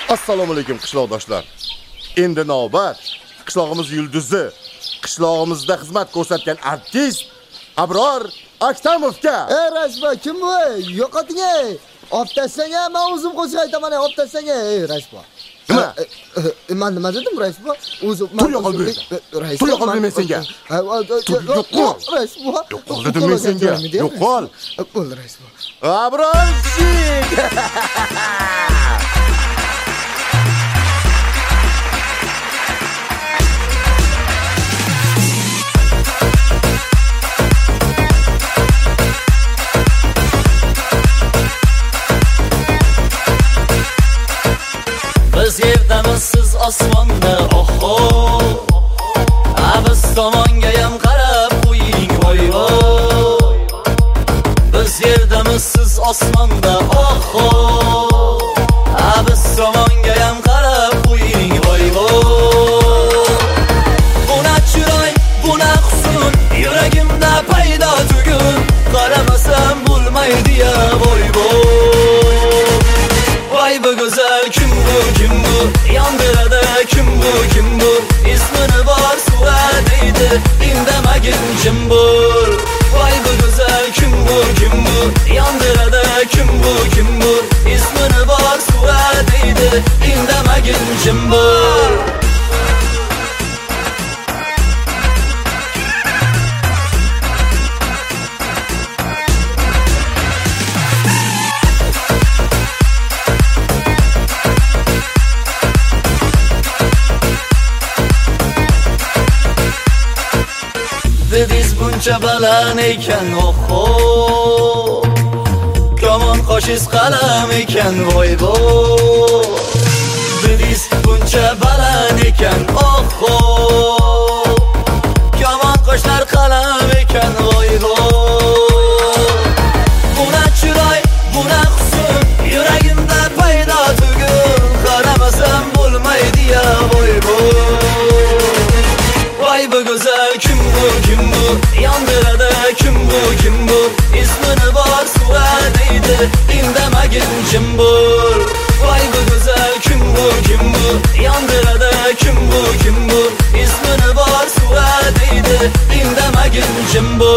Assalomu alaykum qishloqdoshlar. Endi navbat qishlog'imiz yulduzi, qishlog'imizda xizmat ko'rsatgan artist Abror Aktamovga. Rasba, kim bu? Yo'qoting. Optasanga men o'zim qo'shiq aytaman, optasanga. Rasba. Nima? Nima dedim, Rasba? O'zim Tur yo'qol ber. Tur yo'qol men senga. Yo'qol. Rasba. Yo'qol dedim men senga. Yo'qol. Bo'l, Rasba. Abrorchik. Biz yerdamiz siz osmonda, oho. Biz tomongayam qarab qo'ying, voy voy. Biz yerdamiz siz osmonda, oho. Biz tomongayam qarab qo'ying, voy voy. Buna chiroy, buna husn, yuragimda paydo tugun. Qaramasam bo'lmaydi-ya, voy voy. Vay bu güzel kim bu, kim bu? Yandırada kim bu, kim bu? İsmini var suadeydi, indemagin kim bu? Vay bu güzel kim bu, kim bu? Yandırada kim bu, kim bu? İsmini var suadeydi, indemagin kim bu? Dediz buncha baland ekan, oho. Kamon qoshiz qalam ekan, voy voy. Dediz buncha baland ekan, oho. Kamon qoshlar qalam ekan, voy voy. Buna chiroy, buna husn, yuragimda paydo tugun. Qaramasam bo'lmaydi-ya, voy voy. Vay bu güzel kim bu, kim bu? Yandırada kim bu, kim bu? İsmini var suadeydi, indemagin kim bu? Vay bu güzel kim bu, kim bu? Yandırada kim bu, kim bu? İsmini var suadeydi, indemagin kim bu?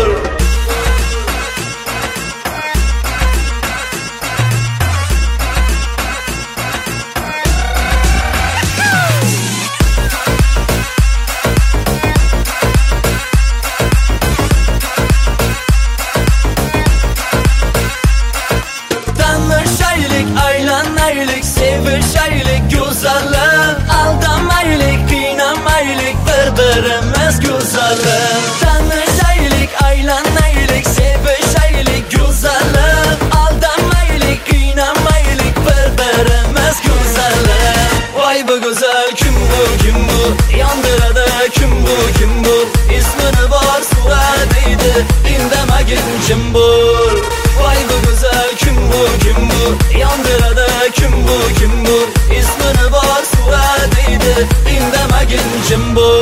Sevişaylik güzeller, aldanmaylik, kıynamaylik, birbirimiz güzeller. Tanışaylik, aylanaylik, sevişaylik güzeller, aldanmaylik, kıynamaylik, birbirimiz güzeller. Vay bu güzel kim bu, kim bu? Yandırada kim bu, kim bu? İsmini var suadeydi, indemagin kim bu? Vay bu güzel kim bu, kim bu? Yandırada kim bu, kim bu? İsmini var suadeydi, indemagin kim bu?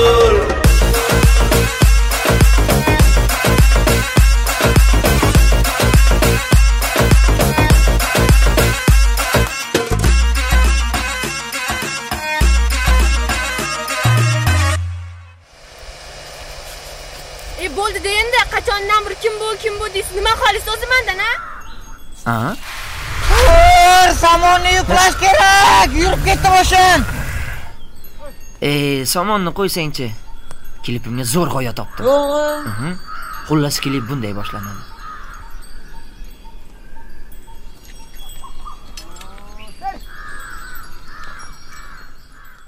Bo'ldi deyenda qachondan bir kim bu deysiz, nima xolis o'zimandan ha? Somonni yuklash kerak. Yurib ketdi moshin. Somonni qo'ysangchi. Klipimga zo'r g'oya topdim. Yo'q. Xullas klip bunday boshlanadi.